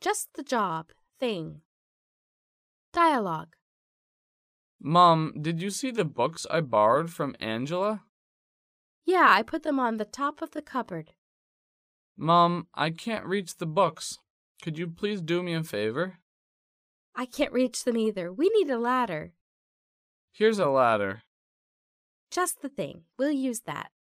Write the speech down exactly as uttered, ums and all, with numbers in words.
Just the job. Thing. Dialogue. Mom, did you see the books I borrowed from Angela? Yeah, I put them on the top of the cupboard. Mom, I can't reach the books. Could you please do me a favor? I can't reach them either. We need a ladder. Here's a ladder. Just the thing. We'll use that.